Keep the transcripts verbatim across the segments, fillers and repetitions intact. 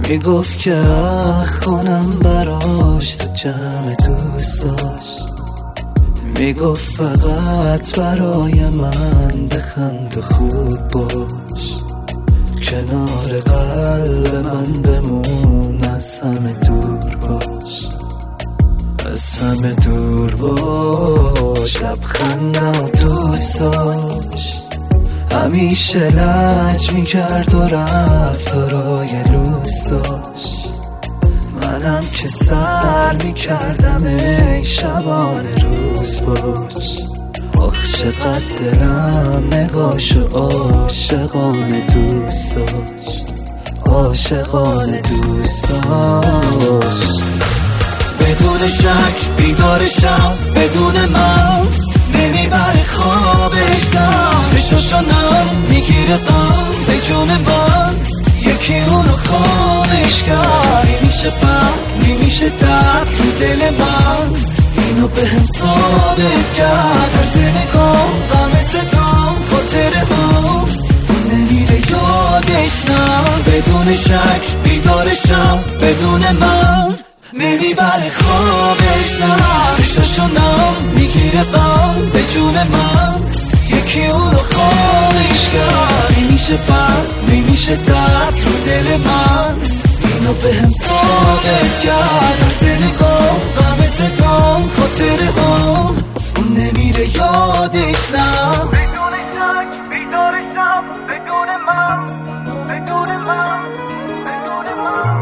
میگفت که اخ کنم براش تو جمع دوستاش، میگفت فقط برای من بخند و خوب باش، کنار قلب من بمون، از همه دور باش، از همه دور باش. لبخندم و دوست داشت، همیشه لج میکرد و رفتارای لوس داشت، منم که سر میکردم ای شبانه روز باش. آخ چقدر دلم نگاشو عاشقانه دوست داشت، عاشقانه دوست داشت. بدون شک بیدارشم، بدون من نمیبره خوابش، نم چشاشو نم میگیره غم به جون من، یکی اونو خامش کرد. نمیشه پا نمیشه درد تو دل من، اینو به هم ثابت کرد. هر نگاه غم صدام خاطره هم اون نمیره یادش، نم بدون شک بیدارشم، بدون من نمیبره خوابش، نم چشاشو نم میگیره غم به جون من، یکی اونو خامش کرد. نمیشه بر نمیشه درد تو دل من، اینو به هم ثابت کرد. هر نگاه غم صدام خاطره هم اون نمیره یادش، نم بدون شک بیدارشم، بدون من بدون من بدون من،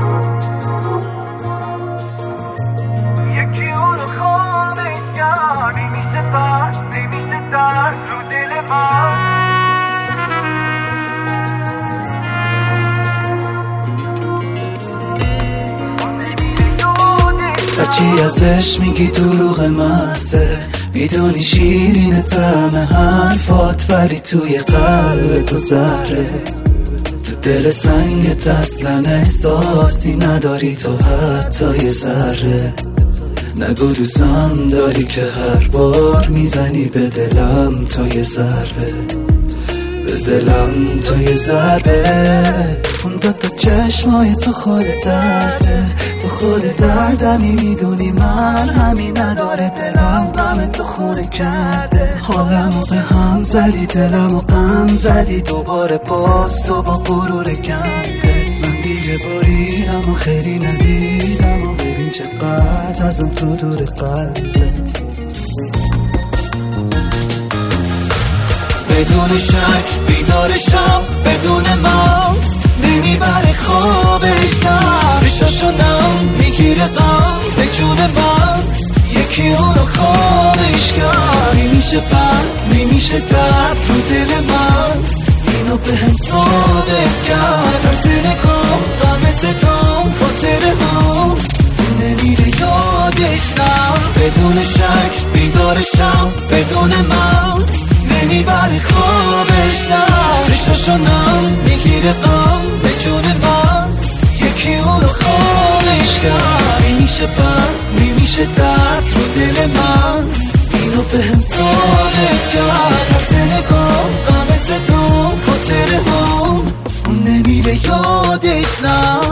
یکی اونو خامش کرد. نمیشه بر نمیشه درد تو دل من. هرچی ازش میگی دروغ محضه، میدونی شیرین طعم حرفات، ولی توی قلب تو زهره. تو دل سنگت اصلا احساسی نداری تو حتی یه ذره. نگو دوستم داری که هر بار میزنی به دلم تو یه ضربه، به دلم تو یه ضربه. اون دوتا چشمای تو خود درده، تو خود دردمی، میدونی من همین نداره. دلم غم تو خونه کرده، حالمو به هم زدی، دلمو غم زدی. دوباره باز تو با غرور کم زد، من دیگه بریدم و خیلی ندیدم و ببین چقدر ازم تو دور قلبت. بدون شک بیدارشم، بدون من نمیبره خوابش، نم چشاشو نم میگیره غم به جون من، یکی اونو خامش کرد. نمیشه بر نمیشه درد تو دل من، اینو به هم ثابت کرد. هر نگاه غم صدام خاطره هم اون نمیره یادش، نم بدون شک بیدارشم، بدون من نمیبره خوابش، نم چشاشو نم میگیره غم به جون من، یکی اونو خامش کرد. نمیشه بر نمیشه درد تو دل من، اینو به هم ثابت کرد. هر نگاه غم صدام خاطره هم اون نمیره یادش، نم